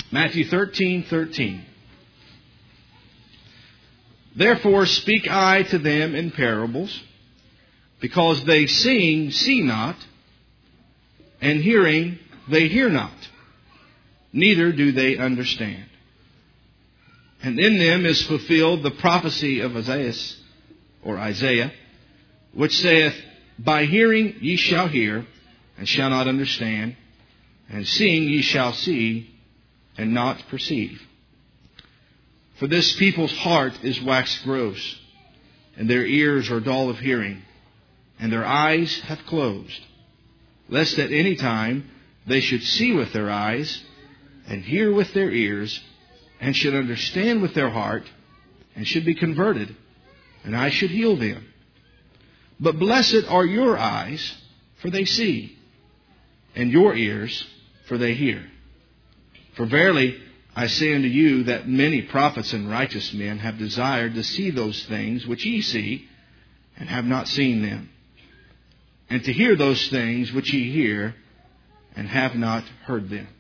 Matthew 13:13. Therefore speak I to them in parables, because they seeing see not, and hearing they hear not, neither do they understand. And in them is fulfilled the prophecy of Isaiah, which saith, By hearing ye shall hear, and shall not understand, and seeing ye shall see, and not perceive. For this people's heart is waxed gross, and their ears are dull of hearing, and their eyes have closed, lest at any time they should see with their eyes, and hear with their ears, and should understand with their heart, and should be converted, and I should heal them. But blessed are your eyes, for they see, and your ears, for they hear. For verily I say unto you that many prophets and righteous men have desired to see those things which ye see, and have not seen them, and to hear those things which ye hear, and have not heard them.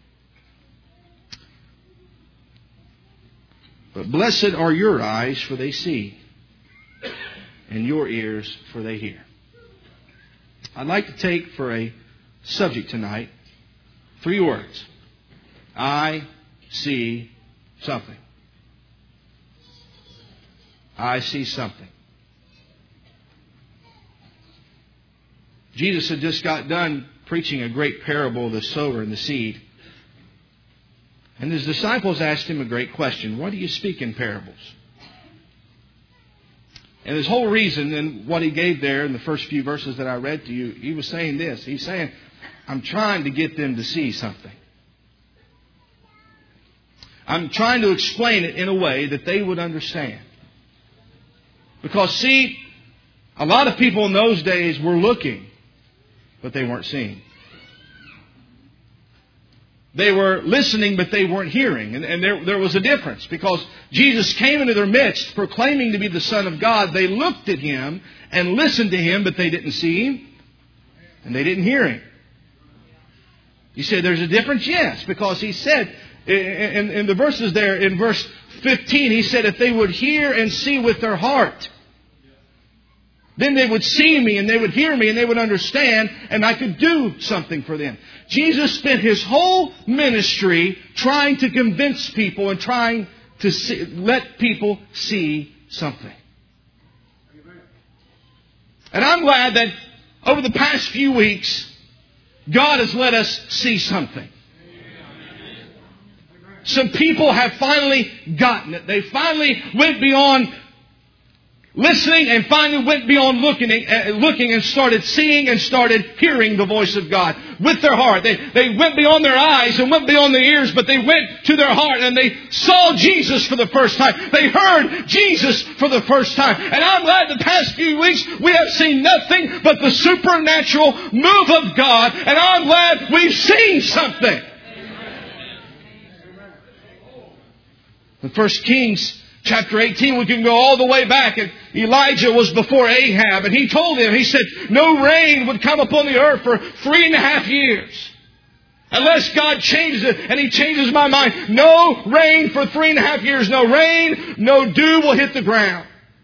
But blessed are your eyes, for they see, and your ears, for they hear. I'd like to take for a subject tonight 3 words. I see something. I see something. Jesus had just got done preaching a great parable of the sower and the seed. And his disciples asked him a great question. Why do you speak in parables? And his whole reason, and what he gave there in the first few verses that I read to you, he was saying this. He's saying, I'm trying to get them to see something. I'm trying to explain it in a way that they would understand. Because, see, a lot of people in those days were looking, but they weren't seeing. They were listening, but they weren't hearing. And there was a difference. Because Jesus came into their midst, proclaiming to be the Son of God. They looked at Him and listened to Him, but they didn't see Him. And they didn't hear Him. You say there's a difference? Yes. Because He said, in the verses there, in verse 15, He said, if they would hear and see with their heart, then they would see me and they would hear me and they would understand, and I could do something for them. Jesus spent His whole ministry trying to convince people and trying to let people see something. And I'm glad that over the past few weeks, God has let us see something. Some people have finally gotten it. They finally went beyond listening and finally went beyond looking and started seeing and started hearing the voice of God with their heart. They went beyond their eyes and went beyond their ears, but they went to their heart and they saw Jesus for the first time. They heard Jesus for the first time. And I'm glad the past few weeks we have seen nothing but the supernatural move of God. And I'm glad we've seen something. In 1 Kings chapter 18, we can go all the way back. And Elijah was before Ahab. And he told him, he said, no rain would come upon the earth for 3.5 years. Unless God changes it. And He changes my mind. No rain for 3.5 years. No rain, no dew will hit the ground.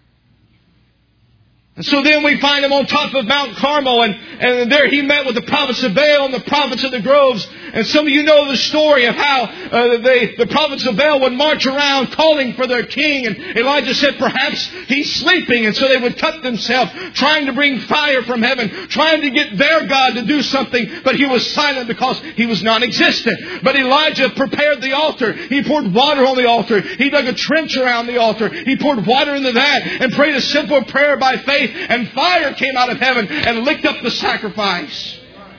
And so then we find Him on top of Mount Carmel, and there He met with the prophets of Baal and the prophets of the groves. And some of you know the story of how the prophets of Baal would march around calling for their king. And Elijah said, perhaps he's sleeping. And so they would cut themselves, trying to bring fire from heaven, trying to get their God to do something. But He was silent because He was non-existent. But Elijah prepared the altar. He poured water on the altar. He dug a trench around the altar. He poured water into that and prayed a simple prayer by faith. And fire came out of heaven and licked up the sacrifice.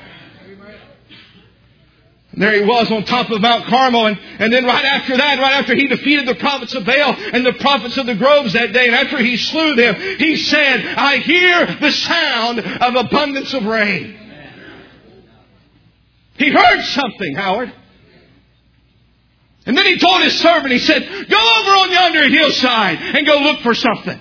And there he was on top of Mount Carmel. And then right after he defeated the prophets of Baal and the prophets of the groves that day, and after he slew them, he said, I hear the sound of abundance of rain. He heard something, Howard. And then he told his servant, he said, go over on yonder hillside and go look for something.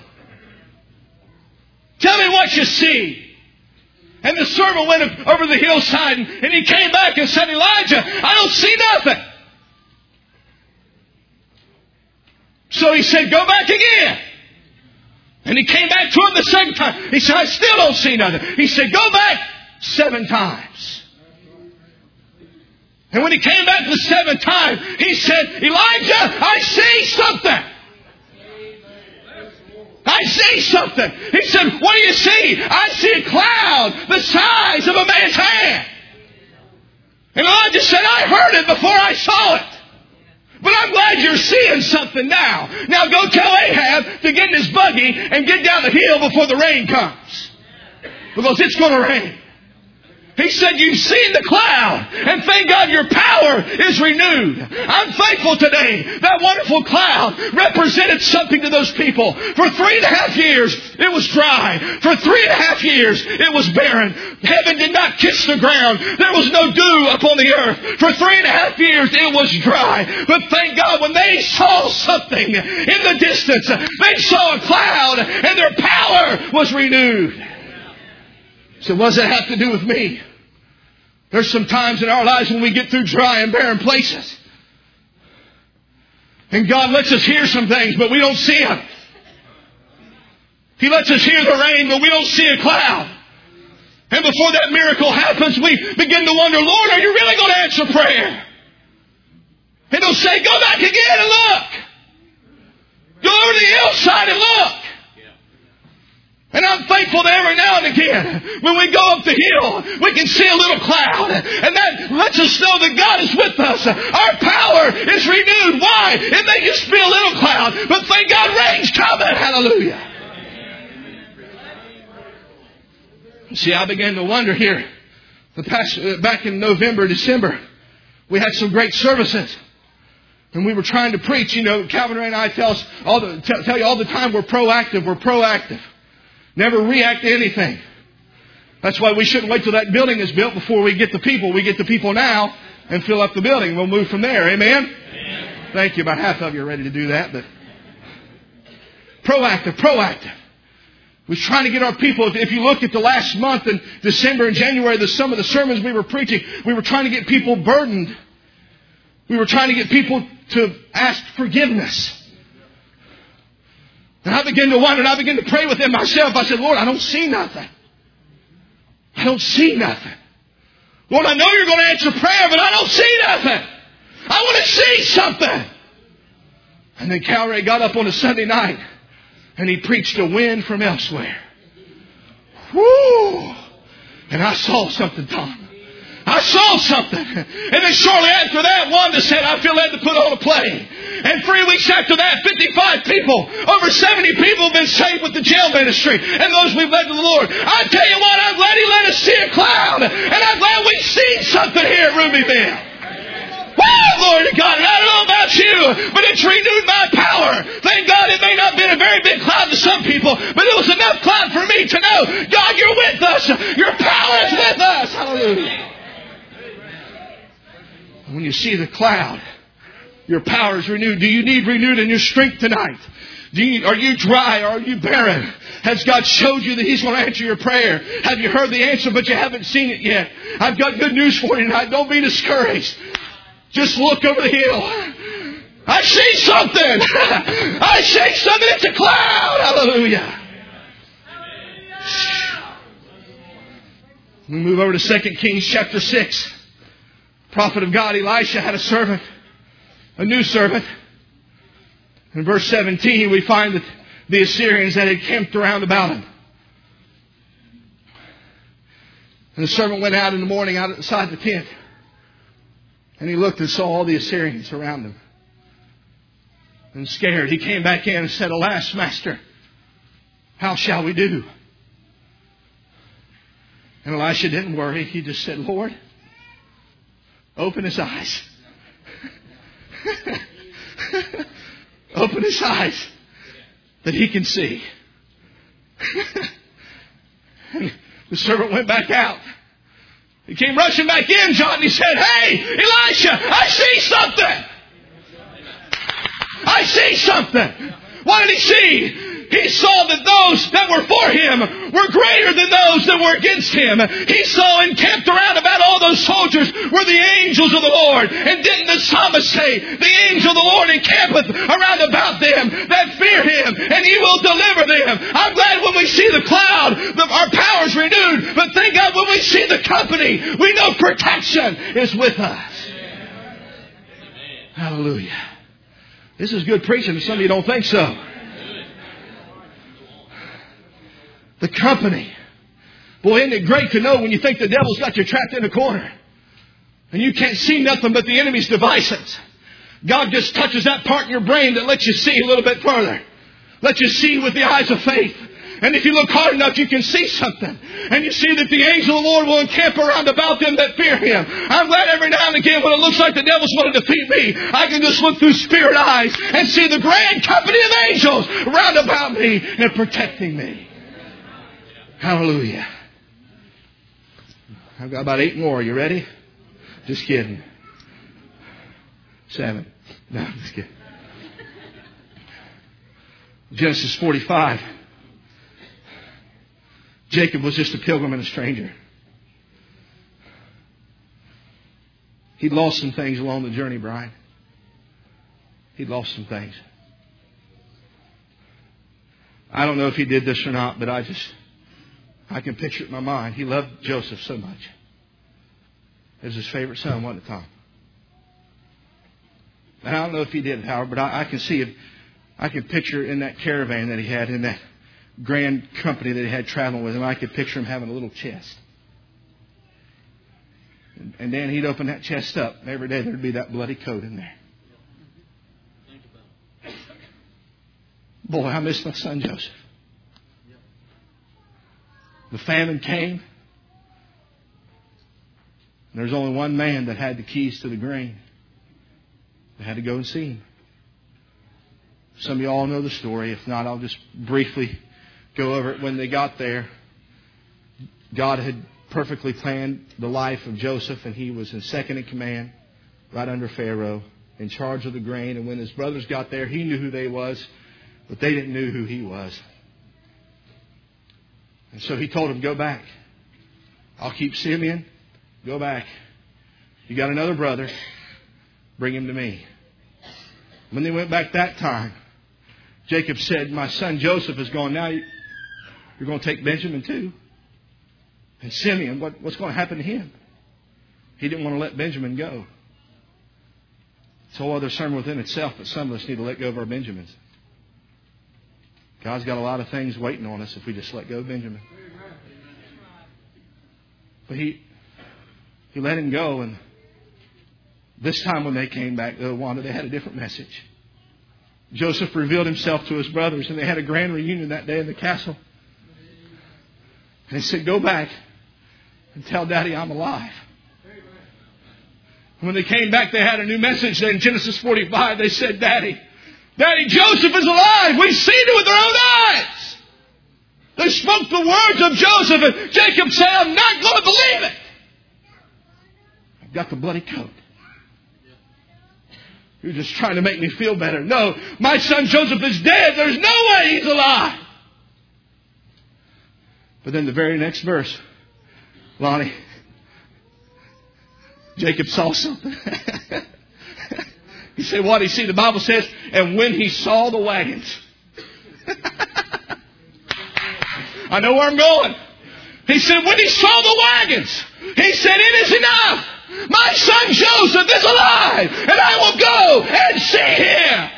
Tell me what you see. And the servant went over the hillside and he came back and said, Elijah, I don't see nothing. so he said, go back again. And he came back to him the second time. He said, I still don't see nothing. He said, go back 7 times. And when he came back the 7th time, he said, Elijah, I see something. I see something. He said, what do you see? I see a cloud the size of a man's hand. And Elijah said, I heard it before I saw it. But I'm glad you're seeing something now. Now go tell Ahab to get in his buggy and get down the hill before the rain comes. Because it's going to rain. He said, you've seen the cloud, and thank God your power is renewed. I'm thankful today that wonderful cloud represented something to those people. For 3.5 years, it was dry. For 3.5 years, it was barren. Heaven did not kiss the ground. There was no dew upon the earth. For 3.5 years, it was dry. But thank God when they saw something in the distance, they saw a cloud, and their power was renewed. So what does that have to do with me? There's some times in our lives when we get through dry and barren places. And God lets us hear some things, but we don't see them. He lets us hear the rain, but we don't see a cloud. And before that miracle happens, we begin to wonder, Lord, are you really going to answer prayer? And He'll say, go back again and look. Go over to the hillside and look. And I'm thankful that every now and again, when we go up the hill, we can see a little cloud. And that lets us know that God is with us. Our power is renewed. Why? It may just be a little cloud. But thank God rain's coming. Hallelujah. See, I began to wonder here. Back in November, December, we had some great services. And we were trying to preach. You know, Calvin Ray and I tell you all the time, we're proactive. We're proactive. Never react to anything. That's why we shouldn't wait till that building is built before we get the people. We get the people now and fill up the building. We'll move from there. Amen? Amen. Thank you. About half of you are ready to do that. But proactive. We're trying to get our people. If you look at the last month in December and January, some of the sermons we were preaching, we were trying to get people burdened. We were trying to get people to ask forgiveness. And I began to wonder, and I began to pray within myself. I said, Lord, I don't see nothing. I don't see nothing. Lord, I know you're going to answer prayer, but I don't see nothing. I want to see something. And then Calvary got up on a Sunday night, and he preached a wind from elsewhere. Woo! And I saw something, Tom. I saw something. And then shortly after that, Wanda said, I feel led to put on a play. And 3 weeks after that, 55 people, over 70 people have been saved with the jail ministry. And those we've led to the Lord. I tell you what, I'm glad He let us see a cloud. And I'm glad we've seen something here at Ruby Bend. Woo! Glory to God. And I don't know about you, but it's renewed my power. Thank God it may not have been a very big cloud to some people, but it was enough cloud for me to know, God, you're with us. Your power is with us. Hallelujah. When you see the cloud, your power is renewed. Do you need renewed in your strength tonight? Are you dry or are you barren? Has God showed you that He's going to answer your prayer? Have you heard the answer but you haven't seen it yet? I've got good news for you tonight. Don't be discouraged. Just look over the hill. I see something. I see something. It's a cloud. Hallelujah. We move over to 2 Kings chapter 6. Prophet of God, Elisha, had a servant, a new servant. In verse 17, we find that the Assyrians that had camped around about him. And the servant went out in the morning outside the tent. And he looked and saw all the Assyrians around him. And scared, he came back in and said, Alas, master, how shall we do? And Elisha didn't worry. He just said, Lord, open his eyes. Open his eyes that he can see. And the servant went back out. He came rushing back in, John, and he said, Hey, Elisha, I see something. I see something. What did he see? He saw that those that were for him were greater than those that were against him. He saw encamped around about all those soldiers were the angels of the Lord. And didn't the psalmist say, the angel of the Lord encampeth around about them that fear him, and he will deliver them. I'm glad when we see the cloud, our power's renewed. But thank God when we see the company, we know protection is with us. Hallelujah. This is good preaching, and some of you don't think so. The company. Boy, isn't it great to know when you think the devil's got you trapped in a corner and you can't see nothing but the enemy's devices. God just touches that part in your brain that lets you see a little bit further. Lets you see with the eyes of faith. And if you look hard enough, you can see something. And you see that the angel of the Lord will encamp around about them that fear him. I'm glad every now and again when it looks like the devil's going to defeat me, I can just look through spirit eyes and see the grand company of angels round about me and protecting me. Hallelujah. I've got about 8 more. You ready? Just kidding. 7. No, I'm just kidding. Genesis 45. Jacob was just a pilgrim and a stranger. He'd lost some things along the journey, Brian. He'd lost some things. I don't know if he did this or not, but I can picture it in my mind. He loved Joseph so much. It was his favorite son, wasn't it, Tom? And I don't know if he did, Howard, but I can see it. I can picture in that caravan that he had, in that grand company that he had traveling with him, I could picture him having a little chest. And then he'd open that chest up, and every day there'd be that bloody coat in there. Boy, I miss my son Joseph. The famine came. And there's only one man that had the keys to the grain. They had to go and see him. Some of you all know the story. If not, I'll just briefly go over it. When they got there, God had perfectly planned the life of Joseph, and he was in second in command, right under Pharaoh, in charge of the grain. And when his brothers got there, he knew who they was, but they didn't know who he was. And so he told them, go back. I'll keep Simeon. Go back. You got another brother. Bring him to me. When they went back that time, Jacob said, my son Joseph is gone. Now you're going to take Benjamin too. And Simeon, what's going to happen to him? He didn't want to let Benjamin go. It's a whole other sermon within itself, but some of us need to let go of our Benjamins. God's got a lot of things waiting on us if we just let go of Benjamin. But he let him go, and this time when they came back, Wanda, they had a different message. Joseph revealed himself to his brothers, and they had a grand reunion that day in the castle. And he said, go back and tell Daddy I'm alive. When they came back, they had a new message. In Genesis 45, they said, Daddy, Joseph is alive. We've seen it with our own eyes. They spoke the words of Joseph, and Jacob said, I'm not going to believe it. I've got the bloody coat. You're just trying to make me feel better. No, my son Joseph is dead. There's no way he's alive. But then the very next verse, Lonnie, Jacob saw something. He said, what? He see, the Bible says, and when he saw the wagons. I know where I'm going. He said, when he saw the wagons, he said, it is enough. My son Joseph is alive, and I will go and see him.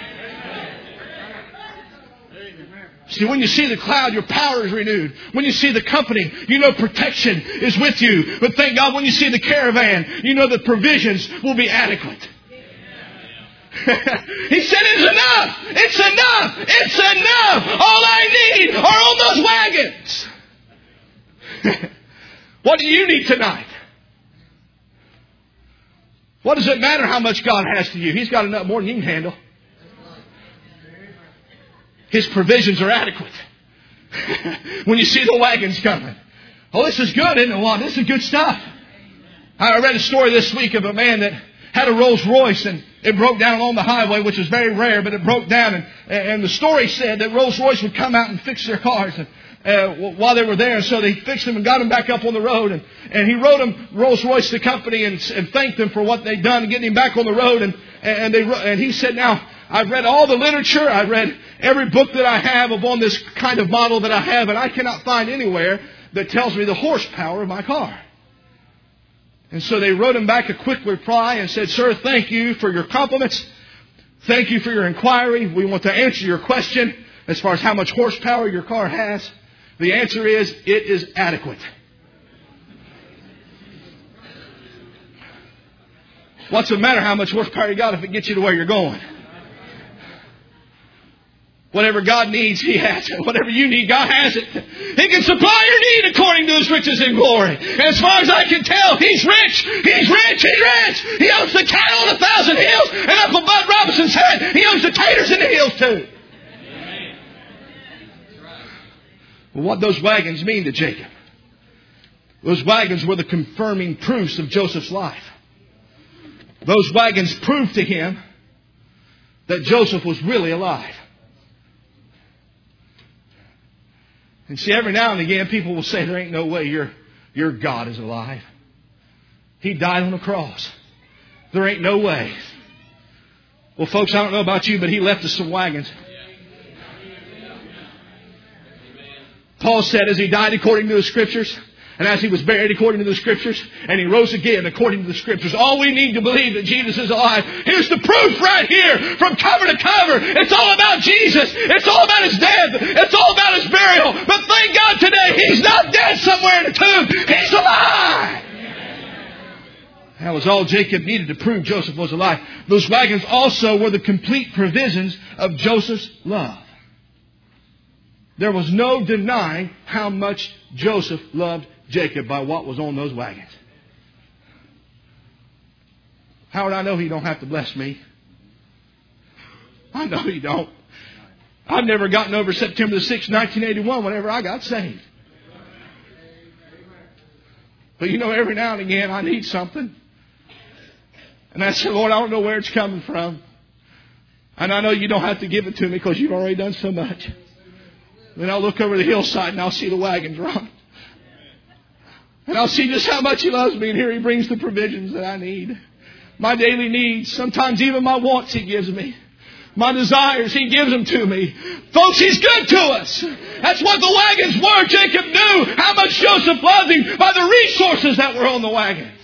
See, when you see the cloud, your power is renewed. When you see the company, you know protection is with you. But thank God when you see the caravan, you know the provisions will be adequate. He said, it's enough. It's enough. It's enough. All I need are on those wagons. What do you need tonight? What does it matter how much God has to you? He's got enough more than you can handle. His provisions are adequate. When you see the wagons coming. Oh, this is good, isn't it, Juan? This is good stuff. I read a story this week of a man that had a Rolls Royce, and It broke down along the highway, which was very rare, but it broke down. And the story said that Rolls-Royce would come out and fix their cars while they were there. And so they fixed them and got them back up on the road. And he wrote them, Rolls-Royce, the company, and thanked them for what they'd done and getting him back on the road. And he said, now, I've read all the literature. I've read every book that I have on this kind of model that I have, and I cannot find anywhere that tells me the horsepower of my car. And so they wrote him back a quick reply and said, sir, thank you for your compliments. Thank you for your inquiry. We want to answer your question as far as how much horsepower your car has. The answer is, it is adequate. What's the matter how much horsepower you got if it gets you to where you're going? Whatever God needs, He has it. Whatever you need, God has it. He can supply your need according to His riches in glory. And as far as I can tell, He's rich. He's rich. He's rich. He owns the cattle on 1,000 hills. And Uncle Bud Robinson said He owns the taters in the hills too. Well, what those wagons mean to Jacob? Those wagons were the confirming proofs of Joseph's life. Those wagons proved to him that Joseph was really alive. And see, every now and again, people will say, there ain't no way your God is alive. He died on the cross. There ain't no way. Well, folks, I don't know about you, but He left us some wagons. Paul said as He died according to the Scriptures, and as He was buried according to the Scriptures, and He rose again according to the Scriptures. All we need to believe that Jesus is alive. Here's the proof right here from cover to cover. It's all about Jesus. It's all about His death. It's all about His burial. But thank God today, He's not dead somewhere in a tomb. He's alive. That was all Jacob needed to prove Joseph was alive. Those wagons also were the complete provisions of Joseph's love. There was no denying how much Joseph loved Jacob by what was on those wagons. How would I know He don't have to bless me? I know He don't. I've never gotten over September the 6th, 1981 whenever I got saved. But you know, every now and again I need something. And I say, Lord, I don't know where it's coming from. And I know You don't have to give it to me because You've already done so much. Then I'll look over the hillside and I'll see the wagons run. And I'll see just how much He loves me. And here He brings the provisions that I need. My daily needs. Sometimes even my wants He gives me. My desires, He gives them to me. Folks, He's good to us. That's what the wagons were. Jacob knew how much Joseph loved him by the resources that were on the wagons.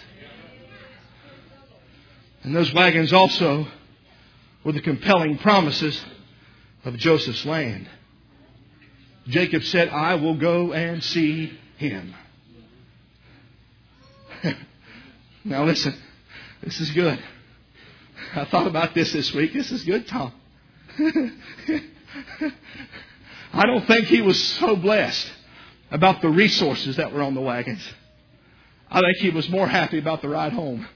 And those wagons also were the compelling promises of Joseph's land. Jacob said, I will go and see him. Now listen, this is good. I thought about this week. This is good, Tom. I don't think he was so blessed about the resources that were on the wagons. I think he was more happy about the ride home.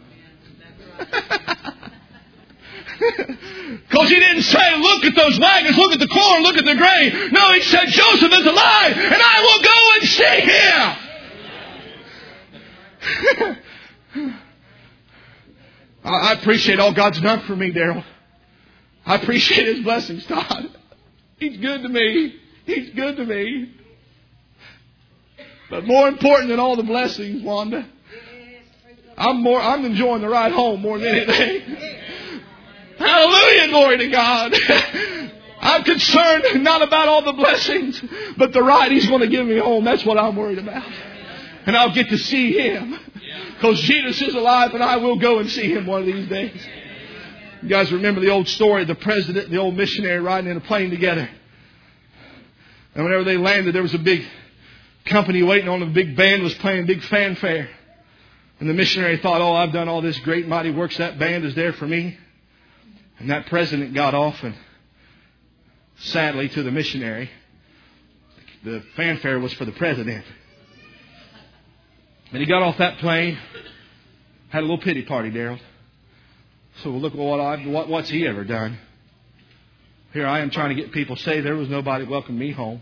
Because he didn't say, look at those wagons, look at the corn, look at the grain. No, he said, Joseph is alive, and I will go and see him. I appreciate all God's done for me, Daryl. I appreciate His blessings, Todd. He's good to me. He's good to me. But more important than all the blessings, Wanda, I'm enjoying the ride home more than anything. Hallelujah, glory to God. I'm concerned not about all the blessings, but the ride He's going to give me home. That's what I'm worried about. And I'll get to see Him. Because Jesus is alive and I will go and see Him one of these days. You guys remember the old story of the president and the old missionary riding in a plane together. And whenever they landed, there was a big company waiting on them. A big band was playing big fanfare. And the missionary thought, oh, I've done all this great mighty works. That band is there for me. And that president got off, and sadly to the missionary, the fanfare was for the president. And he got off that plane, had a little pity party, Daryl. So look at what's he ever done. Here I am trying to get people saved. There was nobody welcomed me home.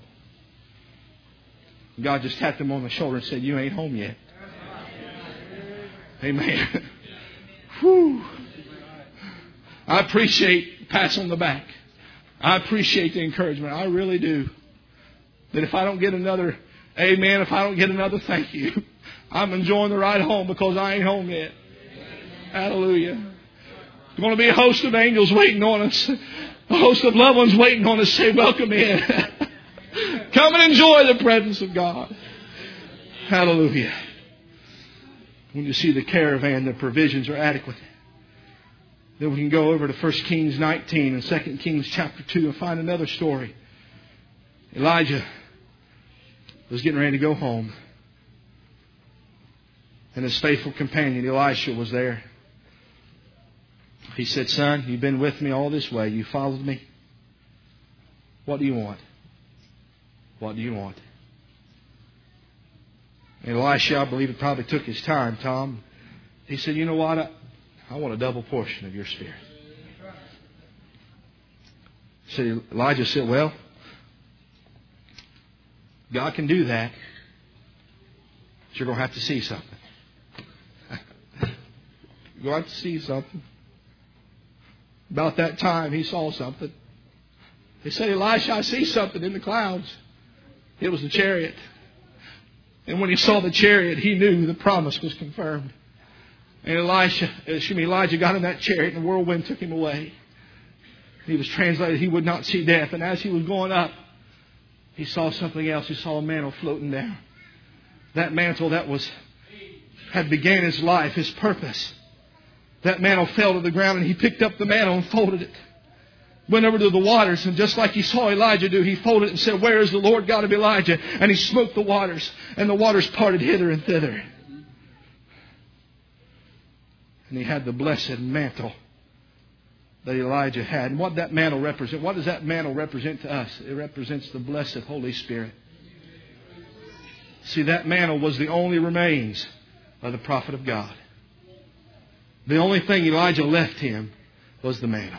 God just tapped him on the shoulder and said, you ain't home yet. Amen. Whew. I appreciate pats on the back. I appreciate the encouragement. I really do. That if I don't get another amen, if I don't get another thank you, I'm enjoying the ride home because I ain't home yet. Hallelujah. There's going to be a host of angels waiting on us. A host of loved ones waiting on us. Say, welcome in. Come and enjoy the presence of God. Hallelujah. When you see the caravan, the provisions are adequate. Then we can go over to 1 Kings 19 and 2 Kings chapter 2 and find another story. Elijah was getting ready to go home. And his faithful companion Elisha was there. He said, son, you've been with me all this way. You followed me. What do you want? What do you want? And Elisha, I believe it probably took his time, Tom. He said, you know what? I want a double portion of your spirit. So Elijah said, well, God can do that. But you're going to have to see something. You're going to have to see something. About that time, he saw something. He said, Elisha, I see something in the clouds. It was the chariot. And when he saw the chariot, he knew the promise was confirmed. And Elijah got in that chariot and the whirlwind took him away. He was translated, he would not see death. And as he was going up, he saw something else. He saw a mantle floating down. That mantle that had began his life, his purpose. That mantle fell to the ground and he picked up the mantle and folded it. Went over to the waters and just like he saw Elijah do, he folded it and said, where is the Lord God of Elijah? And he smote the waters and the waters parted hither and thither. And he had the blessed mantle that Elijah had. And what does that mantle represent? What does that mantle represent to us? It represents the blessed Holy Spirit. See, that mantle was the only remains of the prophet of God. The only thing Elijah left him was the mantle.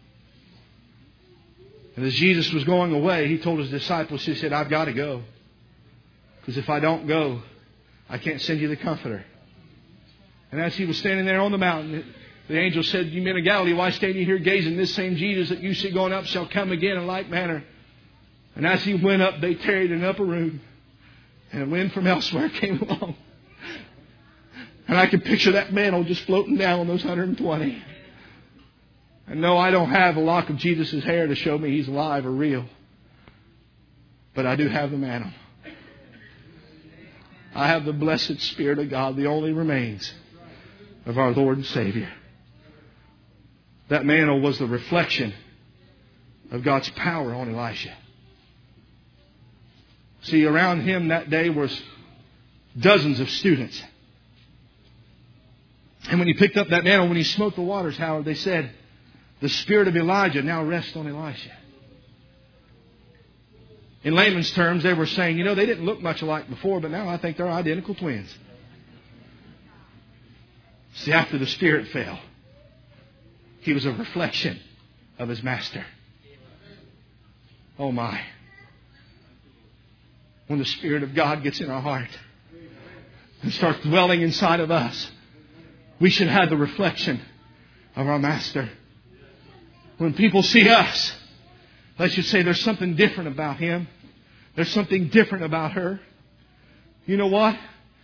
And as Jesus was going away, he told his disciples, he said, I've got to go. Because if I don't go, I can't send you the Comforter. And as he was standing there on the mountain, the angel said, you men of Galilee, why stand you here gazing? This same Jesus that you see going up shall come again in like manner. And as he went up, they tarried in an upper room. And a wind from elsewhere came along. And I can picture that mantle just floating down on those 120. And no, I don't have a lock of Jesus' hair to show me he's alive or real. But I do have the mantle. I have the blessed Spirit of God, the only remains of our Lord and Savior. That mantle was the reflection of God's power on Elisha. See, around him that day was dozens of students. And when he picked up that mantle, when he smote the waters, Howard, they said, the spirit of Elijah now rests on Elisha. In layman's terms, they were saying, they didn't look much alike before, but now I think they're identical twins. See, after the Spirit fell, he was a reflection of his master. Oh my. When the Spirit of God gets in our heart and starts dwelling inside of us, we should have the reflection of our Master. When people see us, they should say there's something different about him. There's something different about her. You know what?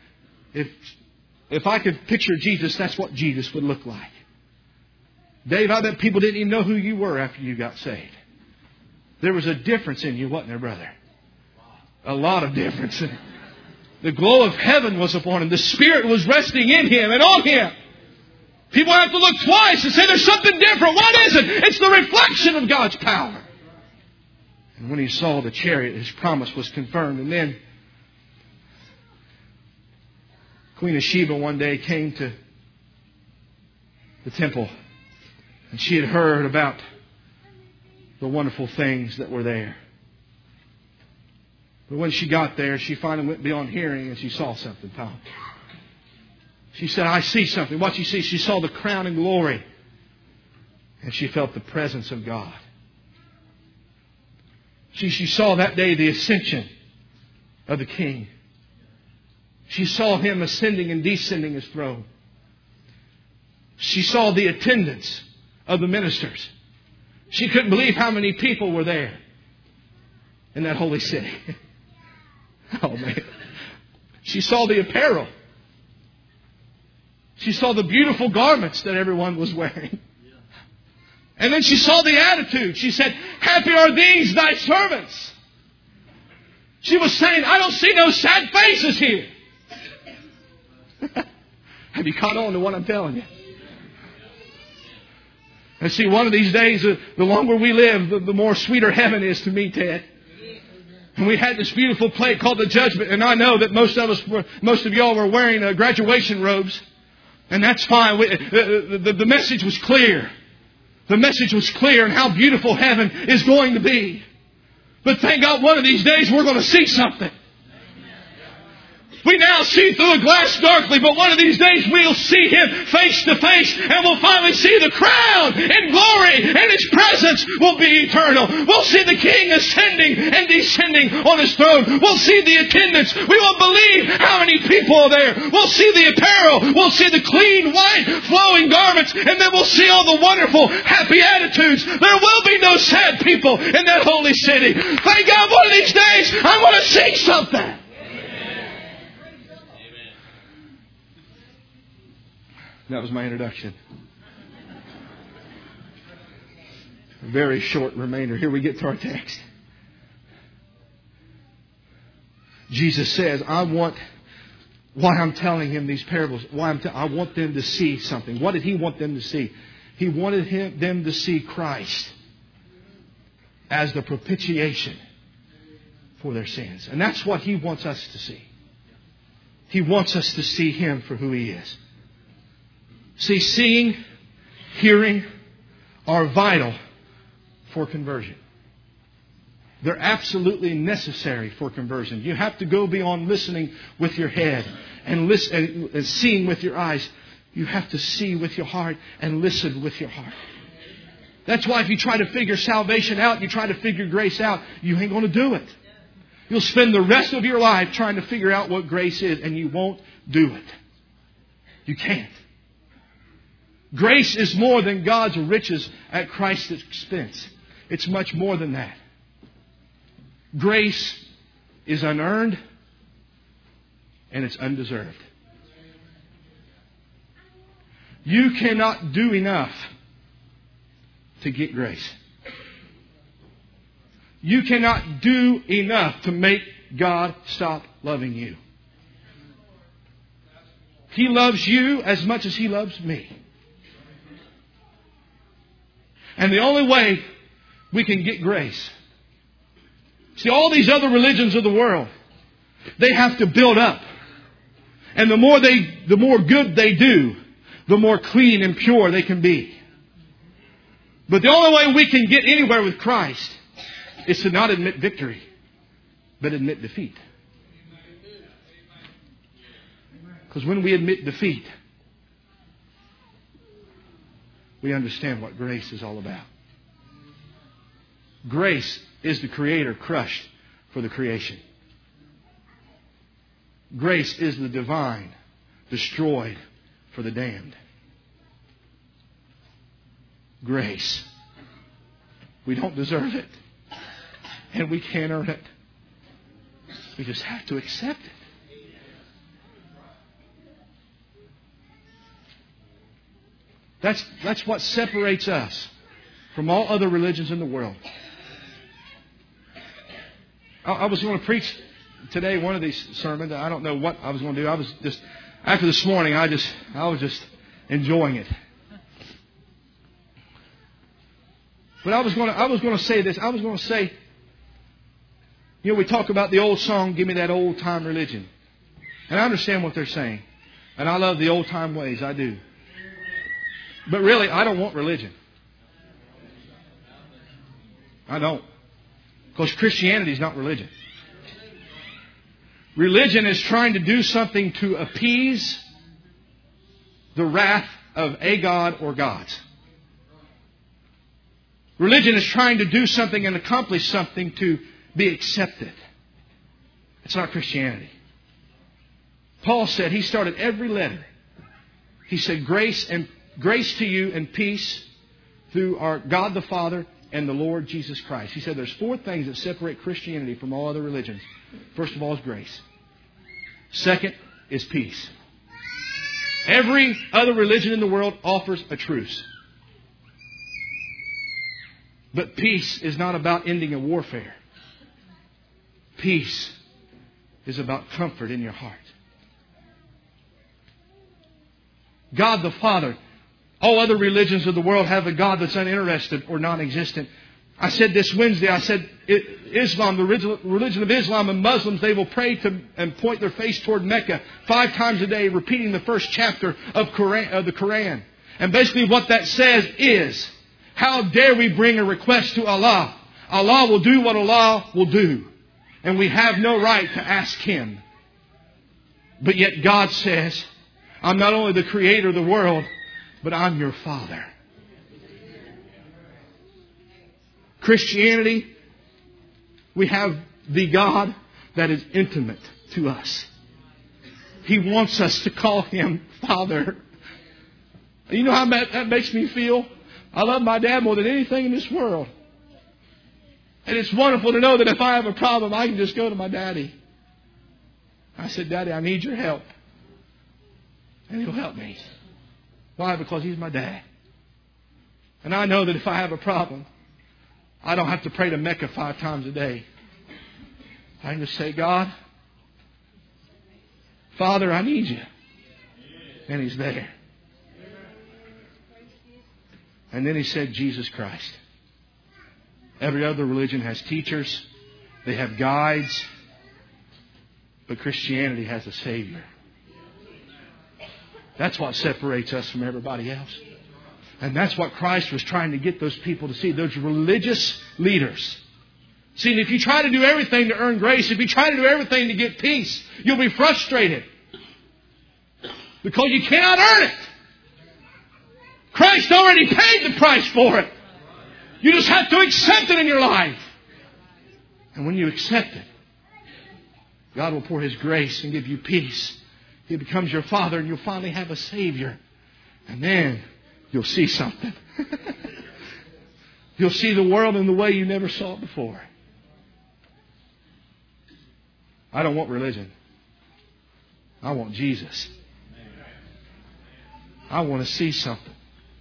If I could picture Jesus, that's what Jesus would look like. Dave, I bet people didn't even know who you were after you got saved. There was a difference in you, wasn't there, brother? A lot of difference. The glow of heaven was upon him. The Spirit was resting in him and on him. People have to look twice and say there's something different. What is it? It's the reflection of God's power. And when he saw the chariot, his promise was confirmed. And then Queen of Sheba one day came to the temple. And she had heard about the wonderful things that were there. But when she got there, she finally went beyond hearing and she saw something, Tom. She said, I see something. What she see? She saw the crown and glory. And she felt the presence of God. She saw that day the ascension of the King. She saw him ascending and descending his throne. She saw the attendance of the ministers. She couldn't believe how many people were there in that holy city. Oh, man. She saw the apparel. She saw the beautiful garments that everyone was wearing. And then she saw the attitude. She said, "Happy are these, thy servants." She was saying, "I don't see no sad faces here." Have you caught on to what I'm telling you? And see, one of these days, the longer we live, the more sweeter heaven is to me, Ted. And we had this beautiful plate called the Judgment. And I know that most of y'all were wearing graduation robes. And that's fine. The message was clear. The message was clear on how beautiful heaven is going to be. But thank God one of these days we're going to see something. We now see through a glass darkly, but one of these days we'll see Him face to face, and we'll finally see the crown in glory, and His presence will be eternal. We'll see the King ascending and descending on His throne. We'll see the attendants. We won't believe how many people are there. We'll see the apparel. We'll see the clean, white, flowing garments, and then we'll see all the wonderful, happy attitudes. There will be no sad people in that holy city. Thank God one of these days I'm going to see something. That was my introduction. A very short remainder. Here we get to our text. Jesus says, I want, why I'm telling him these parables, I want them to see something. What did He want them to see? He wanted them to see Christ as the propitiation for their sins. And that's what He wants us to see. He wants us to see Him for who He is. See, seeing, hearing are vital for conversion. They're absolutely necessary for conversion. You have to go beyond listening with your head and seeing with your eyes. You have to see with your heart and listen with your heart. That's why if you try to figure salvation out, you try to figure grace out, you ain't going to do it. You'll spend the rest of your life trying to figure out what grace is, and you won't do it. You can't. Grace is more than God's riches at Christ's expense. It's much more than that. Grace is unearned and it's undeserved. You cannot do enough to get grace. You cannot do enough to make God stop loving you. He loves you as much as He loves me. And the only way we can get grace. See, all these other religions of the world, they have to build up. And the more good they do, the more clean and pure they can be. But the only way we can get anywhere with Christ is to not admit victory, but admit defeat. Because when we admit defeat, we understand what grace is all about. Grace is the Creator crushed for the creation. Grace is the divine destroyed for the damned. Grace. We don't deserve it. And we can't earn it. We just have to accept it. That's what separates us from all other religions in the world. I was going to preach today one of these sermons. I don't know what I was going to do. I was just, after this morning, I was just enjoying it. But I was going to say this. I was going to say, we talk about the old song, "Give Me That Old Time Religion." And I understand what they're saying. And I love the old time ways. I do. But really, I don't want religion. I don't. Because Christianity is not religion. Religion is trying to do something to appease the wrath of a god or gods. Religion is trying to do something and accomplish something to be accepted. It's not Christianity. Paul said, he started every letter. He said, grace to you and peace through our God the Father and the Lord Jesus Christ. He said there's 4 things that separate Christianity from all other religions. First of all is grace. Second is peace. Every other religion in the world offers a truce. But peace is not about ending a warfare. Peace is about comfort in your heart. God the Father. All other religions of the world have a God that's uninterested or non-existent. I said this Wednesday, I said Islam, the religion of Islam and Muslims, they will pray to and point their face toward Mecca 5 times a day, repeating the first chapter of the Quran. And basically what that says is, how dare we bring a request to Allah? Allah will do what Allah will do. And we have no right to ask Him. But yet God says, I'm not only the creator of the world, but I'm your Father. Christianity, we have the God that is intimate to us. He wants us to call Him Father. You know how that makes me feel? I love my dad more than anything in this world. And it's wonderful to know that if I have a problem, I can just go to my daddy. I said, Daddy, I need your help. And He'll help me. Why? Because He's my dad. And I know that if I have a problem, I don't have to pray to Mecca 5 times a day. I can just say, God, Father, I need you. And He's there. And then He said, Jesus Christ. Every other religion has teachers. They have guides. But Christianity has a Savior. That's what separates us from everybody else. And that's what Christ was trying to get those people to see. Those religious leaders. See, if you try to do everything to earn grace, if you try to do everything to get peace, you'll be frustrated. Because you cannot earn it. Christ already paid the price for it. You just have to accept it in your life. And when you accept it, God will pour His grace and give you peace. He becomes your Father and you'll finally have a Savior. And then you'll see something. You'll see the world in the way you never saw it before. I don't want religion. I want Jesus. I want to see something.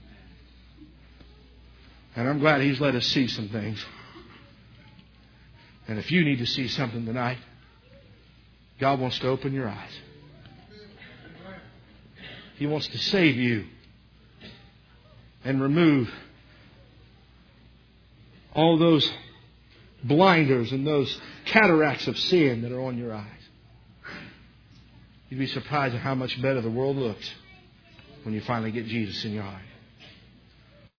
And I'm glad He's let us see some things. And if you need to see something tonight, God wants to open your eyes. He wants to save you and remove all those blinders and those cataracts of sin that are on your eyes. You'd be surprised at how much better the world looks when you finally get Jesus in your heart.